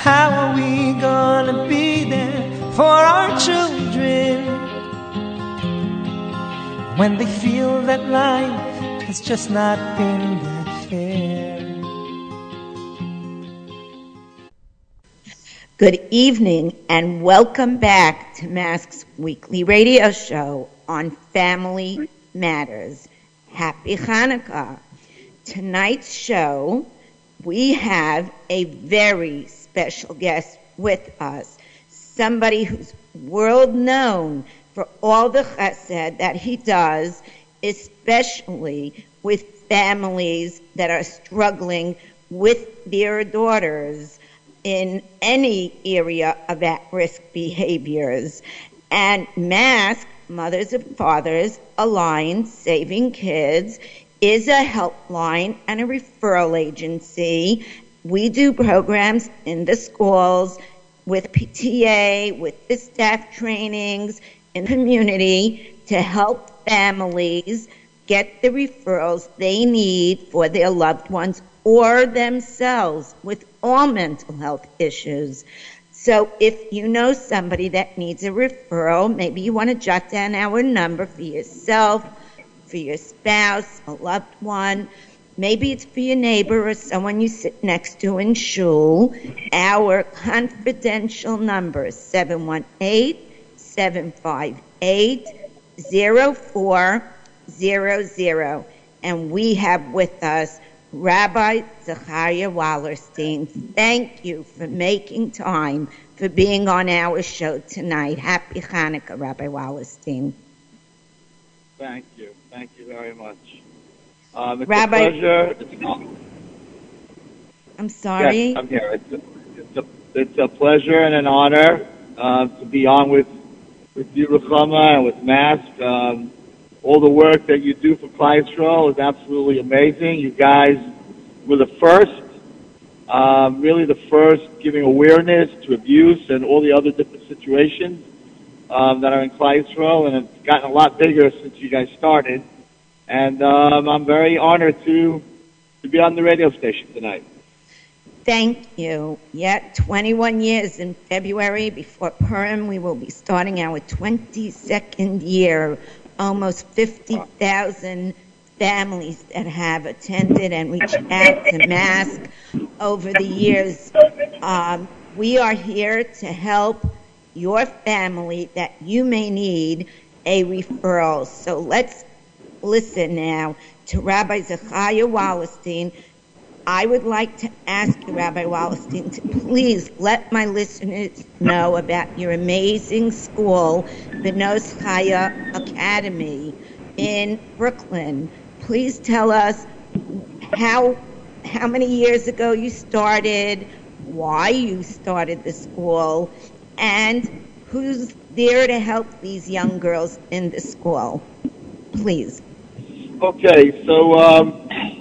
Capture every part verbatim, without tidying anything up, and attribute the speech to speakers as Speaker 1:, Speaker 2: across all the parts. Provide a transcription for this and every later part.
Speaker 1: How are we gonna be there for our children when they feel that life has just not been that fair?
Speaker 2: Good evening and welcome back to Mask's weekly radio show on Family Matters. Happy Hanukkah. Tonight's show, we have a very special guest with us, somebody who's world known for all the chesed that he does, especially with families that are struggling with their daughters in any area of at-risk behaviors. And Mask, Mothers and Fathers Alliance Saving Kids, is a helpline and a referral agency. We do programs in the schools with P T A, with the staff trainings, in the community to help families get the referrals they need for their loved ones or themselves with all mental health issues. So if you know somebody that needs a referral, maybe you want to jot down our number for yourself, for your spouse, a loved one. Maybe it's for your neighbor or someone you sit next to in shul. Our confidential number is seven one eight, seven five eight, zero four zero zero. And we have with us Rabbi Zachariah Wallerstein. Thank you for making time for being on our show tonight. Happy Hanukkah, Rabbi Wallerstein.
Speaker 3: Thank you. Thank you very much. Um, it's
Speaker 2: Rabbi,
Speaker 3: a pleasure. It's,
Speaker 2: I'm sorry?
Speaker 3: Yes, I'm here. It's a, it's a, it's a pleasure and an honor uh, to be on with, with you, Ruchama, and with Mask. Um, all the work that you do for Klal Yisrael is absolutely amazing. You guys were the first, um, really the first giving awareness to abuse and all the other different situations um, that are in Klal Yisrael, and it's gotten a lot bigger since you guys started. And um, I'm very honored to to be on the radio station tonight.
Speaker 2: Thank you. Yeah, twenty-one years in February before Purim. We will be starting our twenty-second year. Almost fifty thousand families that have attended and reached out to Mask over the years. Um, we are here to help your family that you may need a referral. So let's listen now to Rabbi Zachariah Wallerstein. I would like to ask you, Rabbi Wallerstein, to please let my listeners know about your amazing school, the Nos Chaya Academy in Brooklyn. Please tell us how how many years ago you started, why you started the school, and who's there to help these young girls in the school. Please.
Speaker 3: Okay, so um,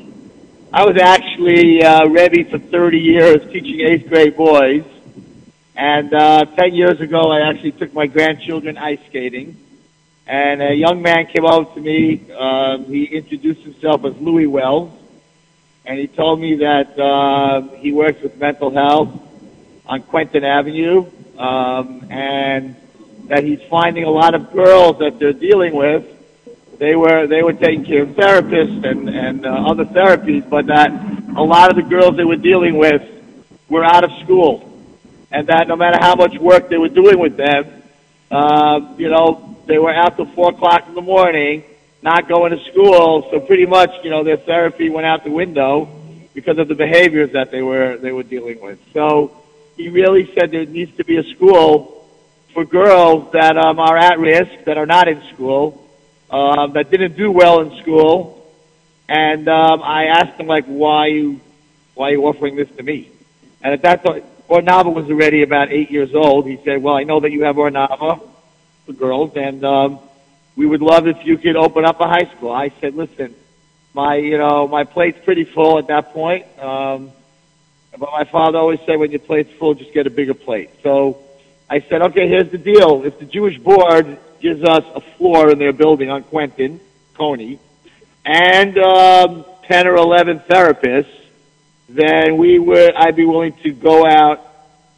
Speaker 3: I was actually uh, Rebbe for thirty years teaching eighth grade boys, and uh, ten years ago I actually took my grandchildren ice skating, and a young man came over to me. Um, he introduced himself as Louis Wells, and he told me that uh, he works with mental health on Quentin Avenue, um, and that he's finding a lot of girls that they're dealing with. They were they were taking care of therapists and and uh, other therapies, but that a lot of the girls they were dealing with were out of school, and that no matter how much work they were doing with them, uh, you know, they were out till four o'clock in the morning, not going to school. So pretty much, you know, their therapy went out the window because of the behaviors that they were they were dealing with. So he really said there needs to be a school for girls that um, are at risk, that are not in school. Um, that didn't do well in school, and um, I asked him, like, why you, why are you offering this to me? And at that time, Ornava was already about eight years old. He said, well, I know that you have Ornava for girls, and um, we would love if you could open up a high school. I said, listen, my, you know, my plate's pretty full at that point, um, but my father always said, when your plate's full, just get a bigger plate. So I said, okay, here's the deal. If the Jewish board gives us a floor in their building on Quentin, Coney, and um, ten or eleven therapists, then we would, I'd be willing to go out,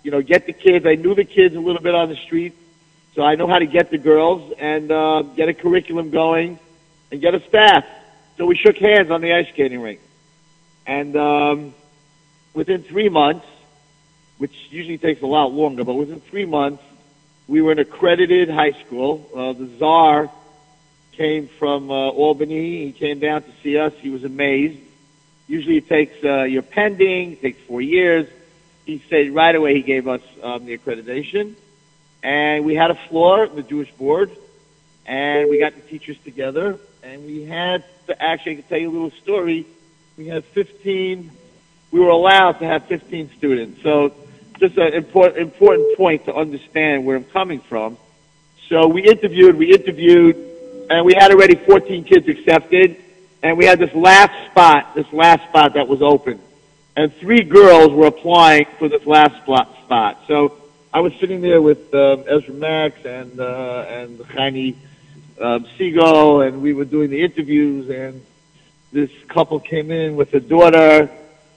Speaker 3: you know, get the kids. I knew the kids a little bit on the street, so I know how to get the girls and uh, get a curriculum going and get a staff. So we shook hands on the ice skating rink. And um, within three months, which usually takes a lot longer, but within three months, we were an accredited high school. Uh, the czar came from uh, Albany. He came down to see us. He was amazed. Usually it takes, uh, you're pending, it takes four years. He said right away he gave us um, the accreditation. And we had a floor, the Jewish board, and we got the teachers together. And we had to, actually, I can tell you a little story. We had fifteen, we were allowed to have fifteen students. So just an important, important point to understand where I'm coming from. So we interviewed, we interviewed, and we had already fourteen kids accepted. And we had this last spot, this last spot that was open. And three girls were applying for this last spot. So I was sitting there with um, Ezra Max and uh, and Chani um, Siegel, and we were doing the interviews, and this couple came in with a daughter.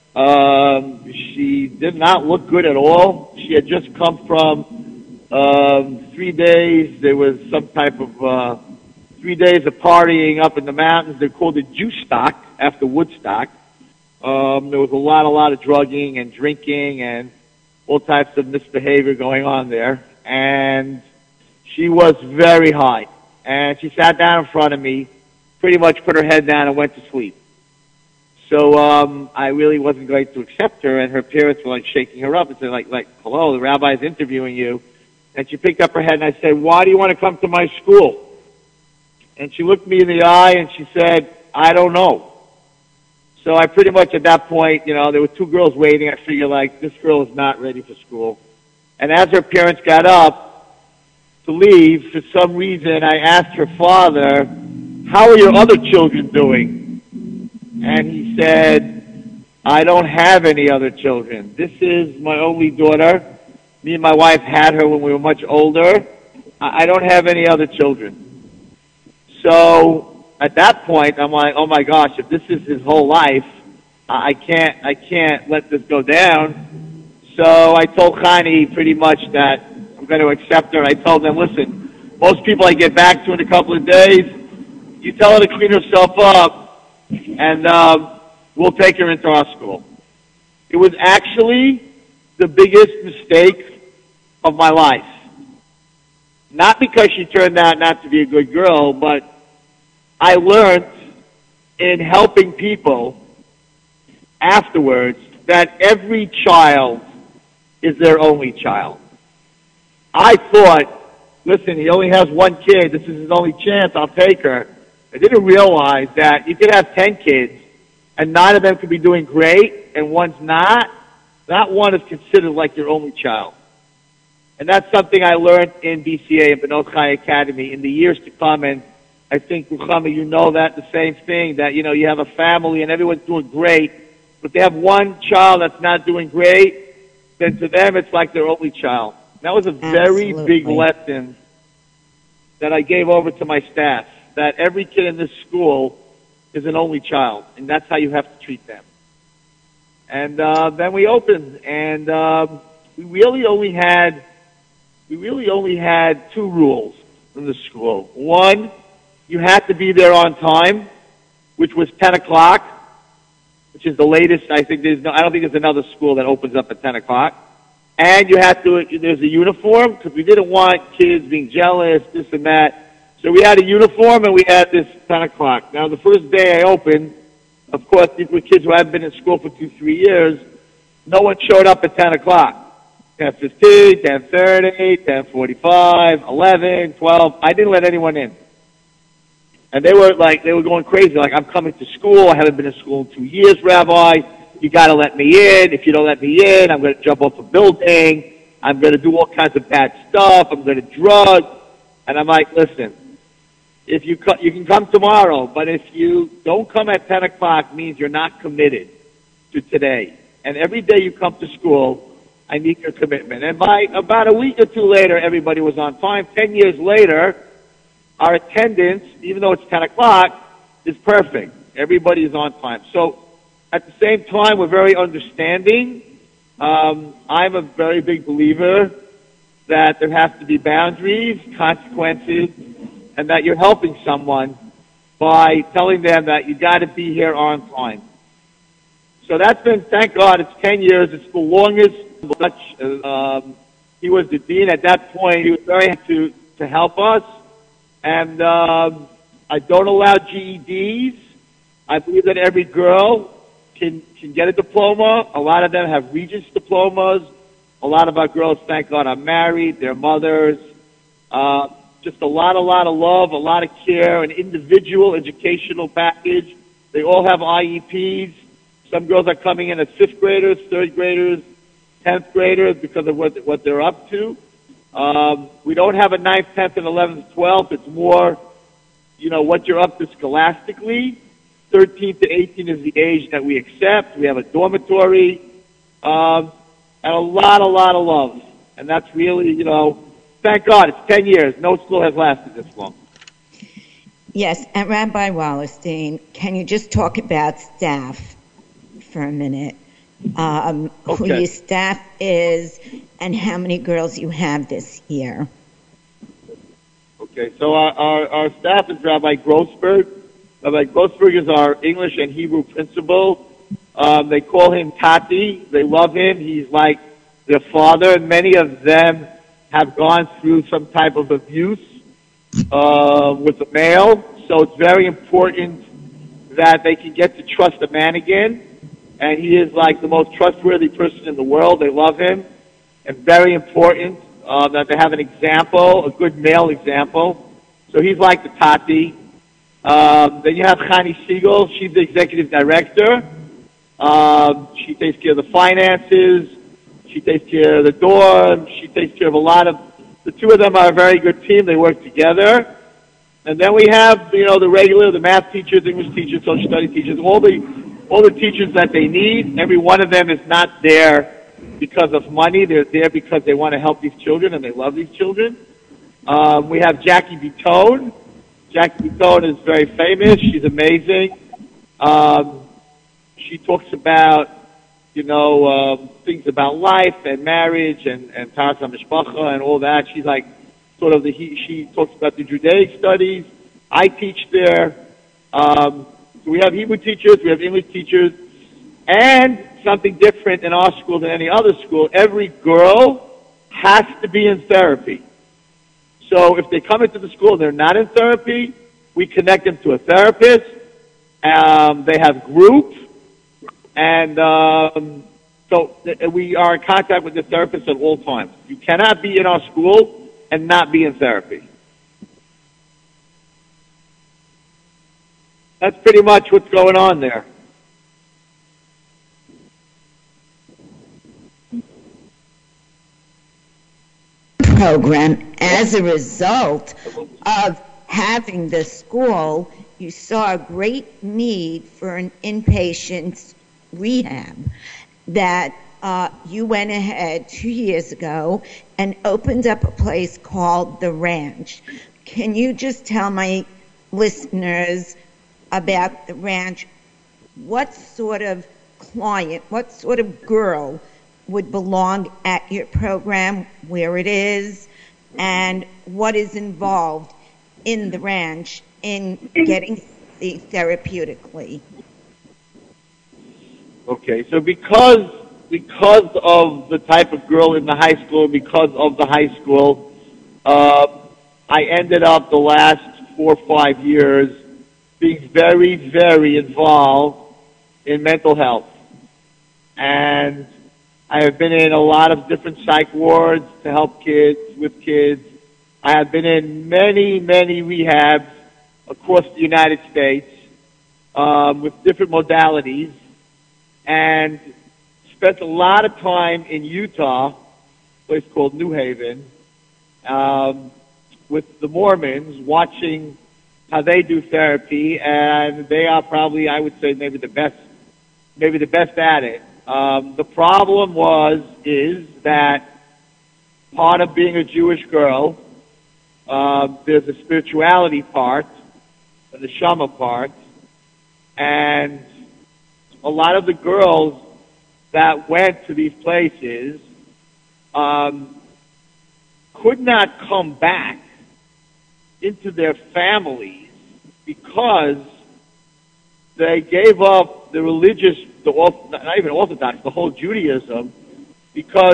Speaker 3: Um, she did not look good at all. She had just come from um, three days. There was some type of uh, three days of partying up in the mountains. They called it Juice Stock after Woodstock. Um, there was a lot, a lot of drugging and drinking and all types of misbehavior going on there. And she was very high. And she sat down in front of me, pretty much put her head down and went to sleep. So um, I really wasn't going to accept her, and her parents were like shaking her up and saying, like, like, hello, the rabbi's interviewing you. And she picked up her head, and I said, why do you want to come to my school? And she looked me in the eye, and she said, I don't know. So I pretty much at that point, you know, there were two girls waiting. I figured, like, this girl is not ready for school. And as her parents got up to leave, for some reason, I asked her father, how are your other children doing? And he said, I don't have any other children. This is my only daughter. Me and my wife had her when we were much older. I don't have any other children. So at that point, I'm like, oh my gosh, if this is his whole life, I can't, I can't let this go down. So I told Chani pretty much that I'm going to accept her. I told them, listen, most people I get back to in a couple of days, you tell her to clean herself up, and um, we'll take her into our school. It was actually the biggest mistake of my life. Not because she turned out not to be a good girl, but I learned in helping people afterwards that every child is their only child. I thought, listen, he only has one kid. This is his only chance. I'll take her. I didn't realize that you could have ten kids, and nine of them could be doing great, and one's not. That one is considered like your only child. And that's something I learned in B C A, in Benot Chai Academy, in the years to come. And I think, Ruchama, you know that, the same thing, that, you know, you have a family and everyone's doing great, but they have one child that's not doing great, then to them it's like their only child. That was a very
Speaker 2: Absolutely.
Speaker 3: big lesson that I gave over to my staff, that every kid in this school is an only child, and that's how you have to treat them. And uh, then we opened, and um, we really only had we really only had two rules in the school. One, you had to be there on time, which was ten o'clock, which is the latest. I think there's no, I don't think there's another school that opens up at ten o'clock. And you have to, there's a uniform, because we didn't want kids being jealous, this and that. So we had a uniform, and we had this ten o'clock. Now, the first day I opened, of course, these were kids who hadn't been in school for two, three years. No one showed up at ten o'clock. ten fifteen, ten thirty, ten forty-five, eleven, twelve. I didn't let anyone in. And they were like, they were going crazy. Like, I'm coming to school. I haven't been in school in two years, Rabbi. You got to let me in. If you don't let me in, I'm going to jump off a building. I'm going to do all kinds of bad stuff. I'm going to drug. And I'm like, listen, if you co- you can come tomorrow, but if you don't come at ten o'clock, means you're not committed to today. And every day you come to school, I need your commitment. And by about a week or two later, everybody was on time. Ten years later, our attendance, even though it's ten o'clock, is perfect. Everybody is on time. So at the same time, we're very understanding, Um, I'm a very big believer that there has to be boundaries, consequences, and that you're helping someone by telling them that you got to be here on time. So that's been, thank God, it's ten years. It's the longest. Um, he was the dean at that point. He was very happy to, to help us. And um, I don't allow G E Ds. I believe that every girl can can get a diploma. A lot of them have Regents diplomas. A lot of our girls, thank God, are married. They're mothers. Uh, just a lot, a lot of love, a lot of care, an individual educational package. They all have I E Ps. Some girls are coming in as fifth graders, third graders, tenth graders because of what what they're up to. Um, we don't have a ninth, tenth, and eleventh, twelfth. It's more, you know, what you're up to scholastically. thirteen to eighteen is the age that we accept. We have a dormitory, um, and a lot, a lot of love. And that's really, you know, thank God, it's ten years. No school has lasted this long.
Speaker 2: Yes, and Rabbi Wallerstein, can you just talk about staff for a minute? Um,
Speaker 3: okay.
Speaker 2: Who your staff is and how many girls you have this year.
Speaker 3: Okay, so our, our, our staff is Rabbi Grossberg. Rabbi Grossberg is our English and Hebrew principal. Um, they call him Tati. They love him. He's like their father, and many of them have gone through some type of abuse uh, with a male. So it's very important that they can get to trust a man again. And he is like the most trustworthy person in the world. They love him. And very important uh, that they have an example, a good male example. So he's like the Tati. Um, then you have Chani Siegel. She's the executive director. Um, she takes care of the finances. She takes care of the dorm. She takes care of a lot of... The two of them are a very good team. They work together. And then we have, you know, the regular, the math teachers, English teachers, social study teachers, all the all the teachers that they need. Every one of them is not there because of money. They're there because they want to help these children and they love these children. Um, we have Jackie Bitone. Jackie Bitone is very famous. She's amazing. Um, she talks about, you know, um, things about life and marriage and, and Taras HaMishpacha and all that. She's like sort of the, he, she talks about the Judaic studies. I teach there. Um, so we have Hebrew teachers, we have English teachers, and something different in our school than any other school. Every girl has to be in therapy. So if they come into the school and they're not in therapy, we connect them to a therapist. Um, they have group, and um, so th- we are in contact with the therapist at all times. You cannot be in our school and not be in therapy. That's pretty much what's going on there.
Speaker 2: Program, as a result of having the school, you saw a great need for an inpatient rehab that uh, you went ahead two years ago and opened up a place called The Ranch. Can you just tell my listeners about The Ranch? What sort of client, what sort of girl would belong at your program, where it is, and what is involved in The Ranch in getting the therapeutically?
Speaker 3: Okay, so because because of the type of girl in the high school, because of the high school, uh, I ended up the last four or five years being very, very involved in mental health. And I have been in a lot of different psych wards to help kids, with kids. I have been in many, many rehabs across the United States um, with different modalities, and spent a lot of time in Utah, a place called New Haven, um, with the Mormons, watching how they do therapy, and they are probably, I would say, maybe the best, maybe the best at it. Um, the problem was, is that part of being a Jewish girl, uh, there's a spirituality part, the neshama part, and a lot of the girls that went to these places um, could not come back into their families because they gave up the religious, the not even Orthodox, the whole Judaism, because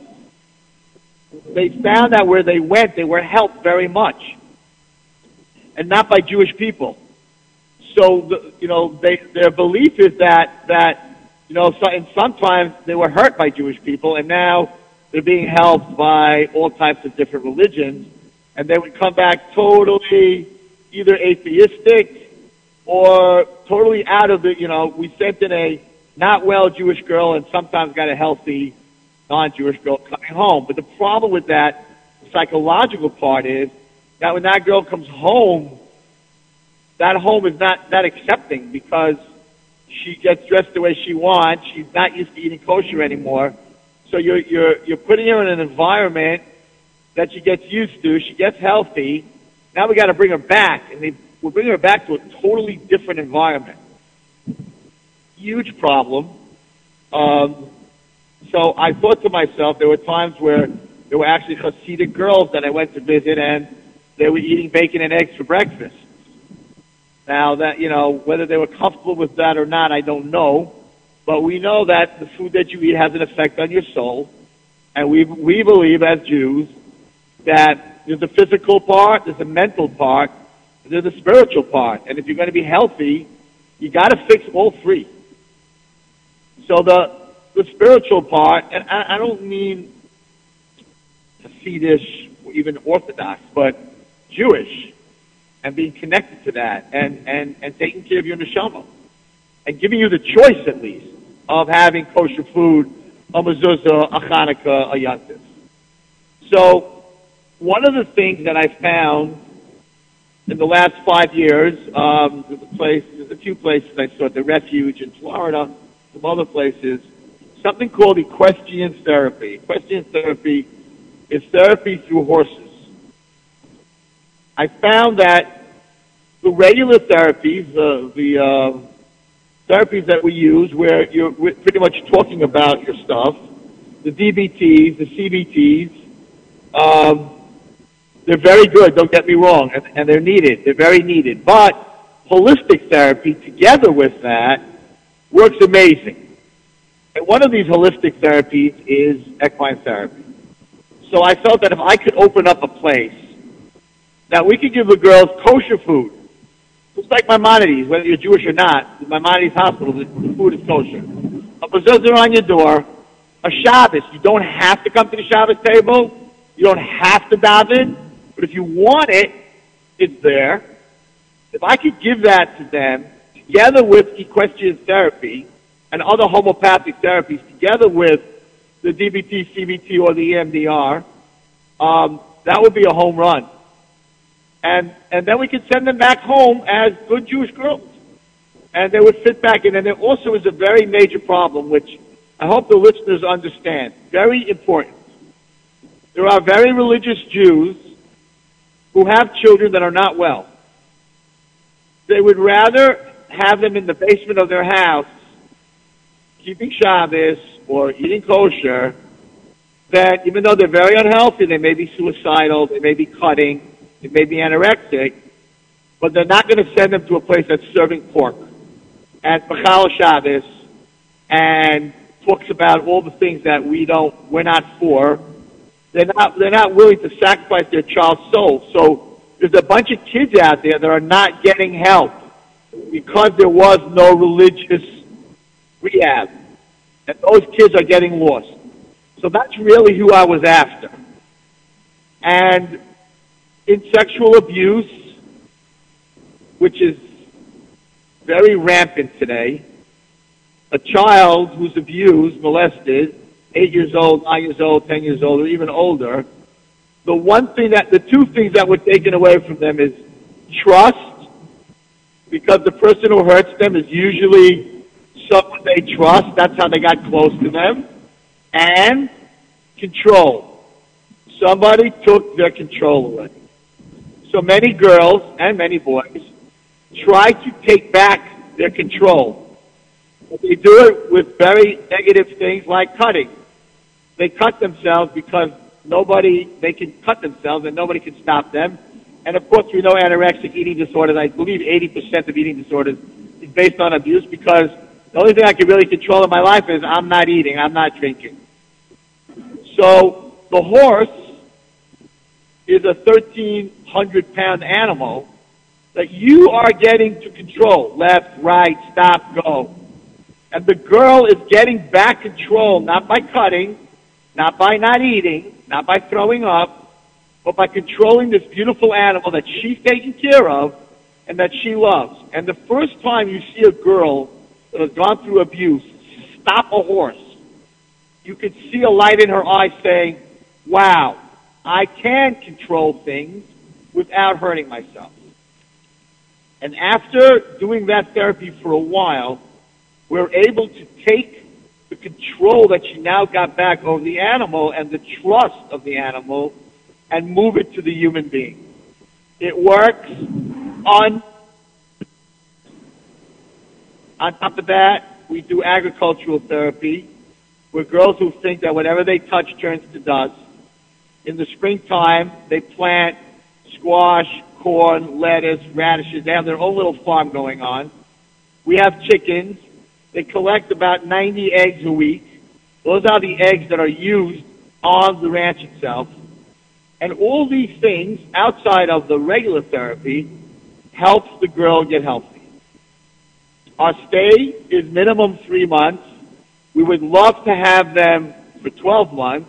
Speaker 3: they found that where they went, they were helped very much, and not by Jewish people. So, the, you know, they, their belief is that, that you know, so, and sometimes they were hurt by Jewish people, and now they're being helped by all types of different religions, and they would come back totally either atheistic or totally out of the, you know, we sent in a not well Jewish girl and sometimes got a healthy non-Jewish girl coming home. But the problem with that psychological part is that when that girl comes home, that home is not that accepting because she gets dressed the way she wants. She's not used to eating kosher anymore. So you're, you're, you're putting her in an environment that she gets used to. She gets healthy. Now we got to bring her back, and they, we're bringing her back to a totally different environment. Huge problem. Um, so I thought to myself, there were times where there were actually Hasidic girls that I went to visit, and they were eating bacon and eggs for breakfast. Now that, you know, whether they were comfortable with that or not, I don't know. But we know that the food that you eat has an effect on your soul. And we we believe as Jews that there's a physical part, there's a mental part, and there's a spiritual part. And if you're going to be healthy, you got to fix all three. So the the spiritual part, and I, I don't mean Hasidish or even Orthodox, but Jewish, and being connected to that, and, and, and taking care of your neshama, and giving you the choice, at least, of having kosher food, a mezuzah, a Hanukkah, a Yantif. So, one of the things that I found in the last five years, um, there's a place, there's a few places I saw, the Refuge in Florida, some other places, something called equestrian therapy. Equestrian therapy is therapy through horses. I found that the regular therapies, uh, the uh, therapies that we use, where you're pretty much talking about your stuff, the D B Ts, the C B Ts, um, they're very good, don't get me wrong, and, and they're needed. They're very needed. But holistic therapy, together with that, works amazing. And one of these holistic therapies is equine therapy. So I felt that if I could open up a place that we could give the girls kosher food, just like Maimonides, whether you're Jewish or not, Maimonides Hospital, the, the food is kosher. A mezuzah on your door, a Shabbos. You don't have to come to the Shabbos table. You don't have to daven. But if you want it, it's there. If I could give that to them, together with equestrian therapy and other homeopathic therapies, together with the D B T, C B T, or the E M D R, um, that would be a home run. And and then we could send them back home as good Jewish girls. And they would fit back in. And there also is a very major problem, which I hope the listeners understand. Very important. There are very religious Jews who have children that are not well. They would rather have them in the basement of their house, keeping Shabbos or eating kosher, that even though they're very unhealthy, they may be suicidal, they may be cutting, they may be anorexic, but they're not going to send them to a place that's serving pork and Bechal Shabbos and talks about all the things that we don't, we're not for. They're not, they're not willing to sacrifice their child's soul. So there's a bunch of kids out there that are not getting help because there was no religious rehab. And those kids are getting lost. So that's really who I was after. And in sexual abuse, which is very rampant today, a child who's abused, molested, eight years old, nine years old, ten years old, or even older, the one thing that, the two things that were taken away from them is trust, because the person who hurts them is usually someone they trust. That's how they got close to them. And control. Somebody took their control away. So many girls and many boys try to take back their control. But they do it with very negative things like cutting. They cut themselves because nobody, they can cut themselves and nobody can stop them. And of course, we know anorexic eating disorders, I believe eighty percent of eating disorders is based on abuse, because the only thing I can really control in my life is I'm not eating, I'm not drinking. So the horse is a thirteen hundred pound animal that you are getting to control. Left, right, stop, go. And the girl is getting back control, not by cutting, not by not eating, not by throwing up, but by controlling this beautiful animal that she's taking care of and that she loves. And the first time you see a girl that has gone through abuse stop a horse, you can see a light in her eye saying, wow, I can control things without hurting myself. And after doing that therapy for a while, we're able to take the control that she now got back over the animal and the trust of the animal and move it to the human being. It works on, on top of that, we do agricultural therapy, where girls who think that whatever they touch turns to dust. In the springtime, they plant squash, corn, lettuce, radishes. They have their own little farm going on. We have chickens. They collect about ninety eggs a week. Those are the eggs that are used on the ranch itself. And all these things, outside of the regular therapy, helps the girl get healthy. Our stay is minimum three months. We would love to have them for twelve months.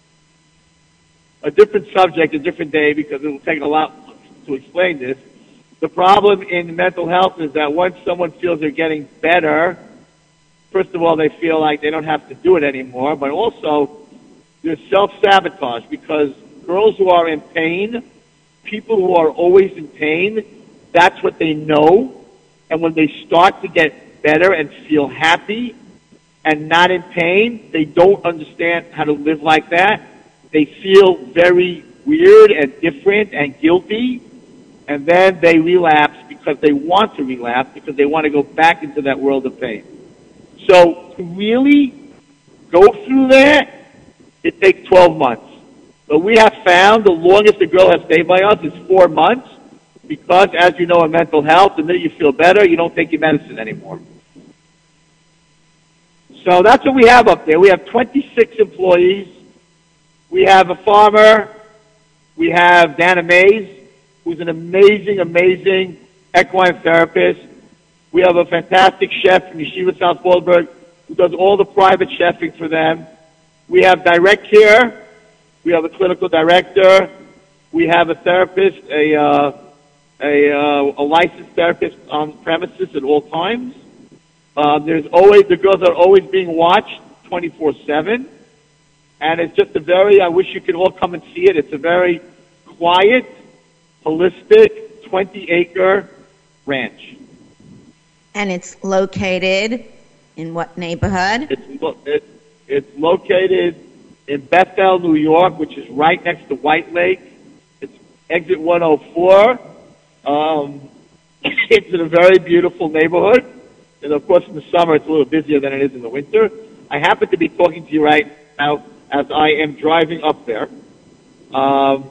Speaker 3: A different subject, a different day, because it will take a lot to explain this. The problem in mental health is that once someone feels they're getting better, first of all, they feel like they don't have to do it anymore, but also there's self-sabotage, because girls who are in pain, people who are always in pain, that's what they know. And when they start to get better and feel happy and not in pain, they don't understand how to live like that. They feel very weird and different and guilty, and then they relapse because they want to relapse, because they want to go back into that world of pain. So to really go through that, it takes twelve months. But we have found the longest a girl has stayed by us is four months, because, as you know, in mental health, the minute you feel better, you don't take your medicine anymore. So that's what we have up there. We have twenty-six employees. We have a farmer. We have Dana Mays, who's an amazing, amazing equine therapist. We have a fantastic chef from Yeshiva South Waldberg who does all the private chefing for them. We have direct care. We have a clinical director. We have a therapist, a uh, a, uh, a licensed therapist on premises at all times. Uh, there's always, the girls are always being watched twenty-four seven. And it's just a very, I wish you could all come and see it. It's a very quiet, holistic, twenty acre ranch.
Speaker 2: And it's located in what neighborhood?
Speaker 3: It's, lo- it, it's located in Bethel, New York, which is right next to White Lake. It's exit one oh four. Um, it's in a very beautiful neighborhood. And of course, in the summer, it's a little busier than it is in the winter. I happen to be talking to you right now as I am driving up there. Um,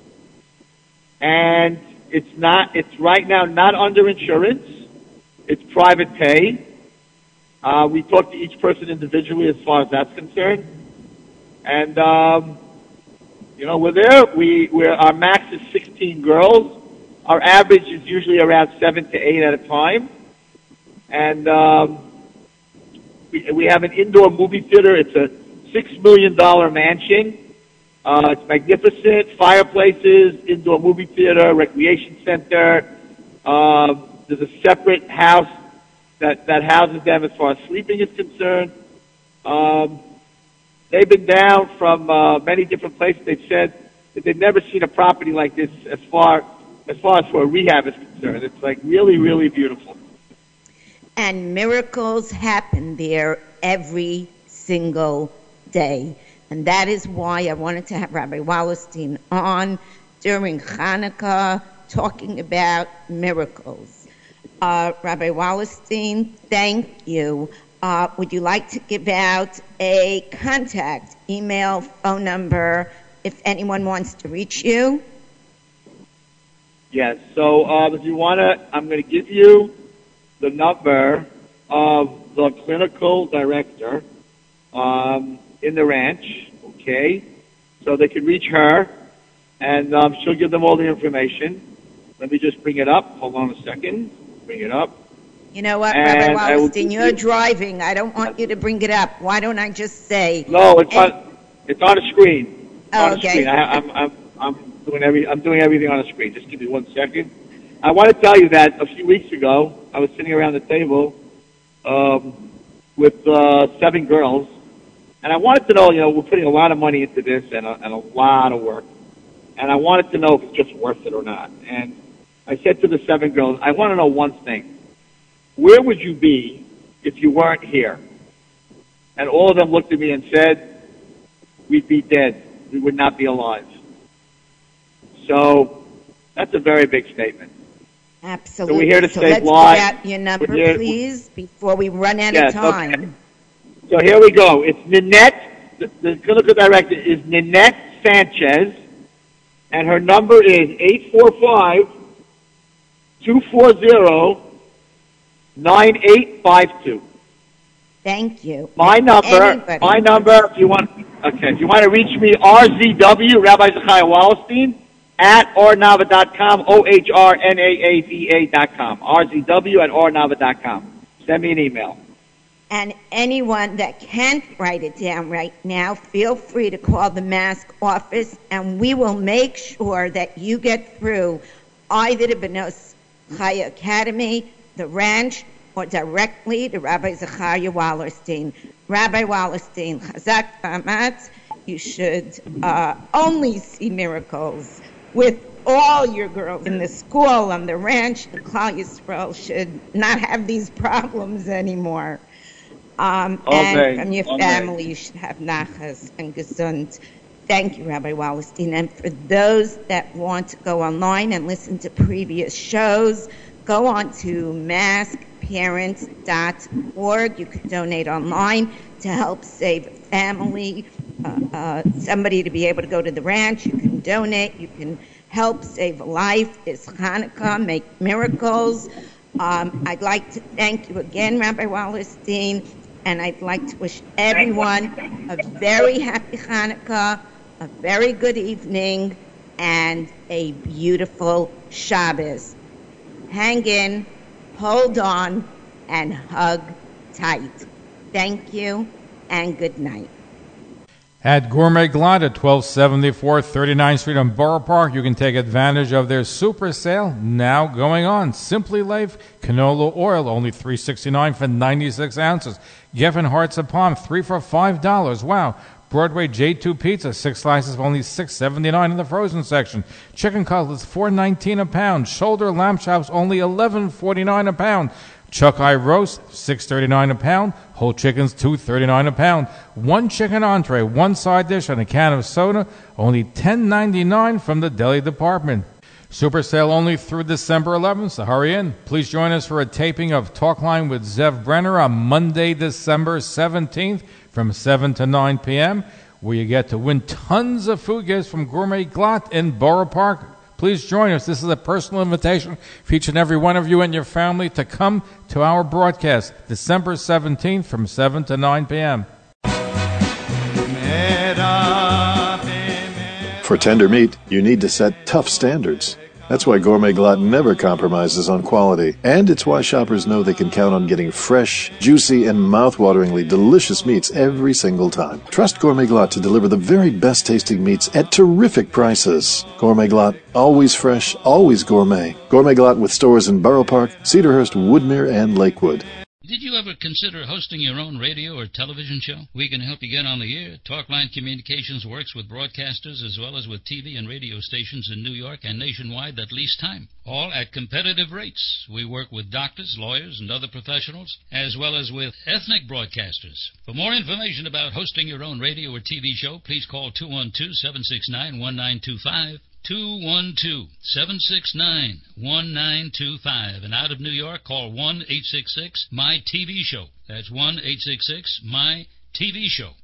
Speaker 3: and it's not, it's right now not under insurance. It's private pay. Uh, we talk to each person individually as far as that's concerned. And, um, you know, we're there. We, we're, our max is sixteen girls. Our average is usually around seven to eight at a time. And, um, we, we have an indoor movie theater. It's a six million dollars mansion. Uh, it's magnificent. Fireplaces, indoor movie theater, recreation center. Um, there's a separate house that, that houses them as far as sleeping is concerned. Um, they've been down from uh, many different places. They've said that they've never seen a property like this as far as far as for a rehab is concerned. It's like really, really beautiful.
Speaker 2: And miracles happen there every single day. And that is why I wanted to have Rabbi Wallerstein on during Hanukkah talking about miracles. Uh, Rabbi Wallerstein, thank you. uh, would you like to give out a contact, email, phone number, if anyone wants to reach you?
Speaker 3: Yes. So um, if you want to, I'm going to give you the number of the clinical director um, in the ranch, okay? So they can reach her, and um, she'll give them all the information. Let me just bring it up. Hold on a second. Bring it up.
Speaker 2: You know what,
Speaker 3: And
Speaker 2: Rabbi
Speaker 3: I will
Speaker 2: Wallerstein,
Speaker 3: give
Speaker 2: you're
Speaker 3: you-
Speaker 2: driving. I don't want you to bring it up. Why don't I just say...
Speaker 3: No, it's
Speaker 2: And-
Speaker 3: on. It's on a screen. It's
Speaker 2: Oh,
Speaker 3: on a
Speaker 2: okay.
Speaker 3: screen. I, I'm, I'm, I'm doing every. I'm doing everything on a screen. Just give me one second. I want to tell you that a few weeks ago, I was sitting around the table um, with uh, seven girls, and I wanted to know. You know, we're putting a lot of money into this and a, and a lot of work, and I wanted to know if it's just worth it or not. And I said to the seven girls, I want to know one thing: where would you be if you weren't here? And all of them looked at me and said, we'd be dead. We would not be alive. So that's a very big statement.
Speaker 2: Absolutely.
Speaker 3: So we're here to
Speaker 2: so
Speaker 3: save
Speaker 2: let's
Speaker 3: lives.
Speaker 2: get out your number,
Speaker 3: We're here-
Speaker 2: please, before we run out
Speaker 3: Yes,
Speaker 2: of time.
Speaker 3: okay. So here we go. It's Ninette. The, the clinical director is Ninette Sanchez, and her number is eight four five, two four zero, nine eight five two.
Speaker 2: Thank you.
Speaker 3: My number,
Speaker 2: Anybody.
Speaker 3: my number, if you want, okay, if you want to reach me, R Z W, Rabbi Zechariah Wallerstein, at ornava dot com, O H R N A A V A dot com, R Z W at ornava dot com. Send me an email.
Speaker 2: And anyone that can't write it down right now, feel free to call the mask office, and we will make sure that you get through either the Benos Chaya Academy, the ranch, or directly to Rabbi Zechariah Wallerstein. Rabbi Wallerstein, Chazak V'amatz, you should uh, only see miracles with all your girls in the school, on the ranch. The Klal Yisrael should not have these problems anymore. Um, and
Speaker 3: Amen.
Speaker 2: from your
Speaker 3: Amen.
Speaker 2: family, you should have nachas and gesund. Thank you, Rabbi Wallerstein. And for those that want to go online and listen to previous shows, go on to mask parents dot org. You can donate online to help save a family, uh, uh, somebody to be able to go to the ranch. You can donate. You can help save a life. It's Hanukkah. Make miracles. Um, I'd like to thank you again, Rabbi Wallerstein, and I'd like to wish everyone a very happy Hanukkah, a very good evening, and a beautiful Shabbos. Hang in, hold on, and hug tight. Thank you, and good night.
Speaker 4: At Gourmet Glatt at twelve seventy-four thirty-ninth Street in Borough Park, you can take advantage of their super sale now going on. Simply Life canola oil, only three sixty-nine for ninety-six ounces. Geffen Hearts of Palm, three for five dollars. Wow. Broadway J two Pizza, six slices for only six seventy-nine in the frozen section. Chicken cutlets, four nineteen a pound. Shoulder lamb chops, only eleven forty-nine a pound. Chuck eye roast, six thirty-nine a pound. Whole chickens, two thirty-nine a pound. One chicken entree, one side dish, and a can of soda, only ten ninety-nine from the deli department. Super sale only through December eleventh, so hurry in. Please join us for a taping of Talkline with Zev Brenner on Monday, December seventeenth from seven to nine p.m., where you get to win tons of food gifts from Gourmet Glatt in Borough Park. Please join us. This is a personal invitation for each and every one of you and your family to come to our broadcast December seventeenth from seven to nine p.m.
Speaker 5: For tender meat, you need to set tough standards. That's why Gourmet Glatt never compromises on quality. And it's why shoppers know they can count on getting fresh, juicy, and mouth-wateringly delicious meats every single time. Trust Gourmet Glatt to deliver the very best tasting meats at terrific prices. Gourmet Glatt, always fresh, always gourmet. Gourmet Glatt with stores in Borough Park, Cedarhurst, Woodmere, and Lakewood.
Speaker 6: Did you ever consider hosting your own radio or television show? We can help you get on the air. Talkline Communications works with broadcasters as well as with T V and radio stations in New York and nationwide that lease time, all at competitive rates. We work with doctors, lawyers, and other professionals, as well as with ethnic broadcasters. For more information about hosting your own radio or T V show, please call two one two, seven six nine, one nine two five. two one two, seven six nine, one nine two five. And out of New York, call one eight six six, M Y T V show. That's one eight six six, M Y T V show.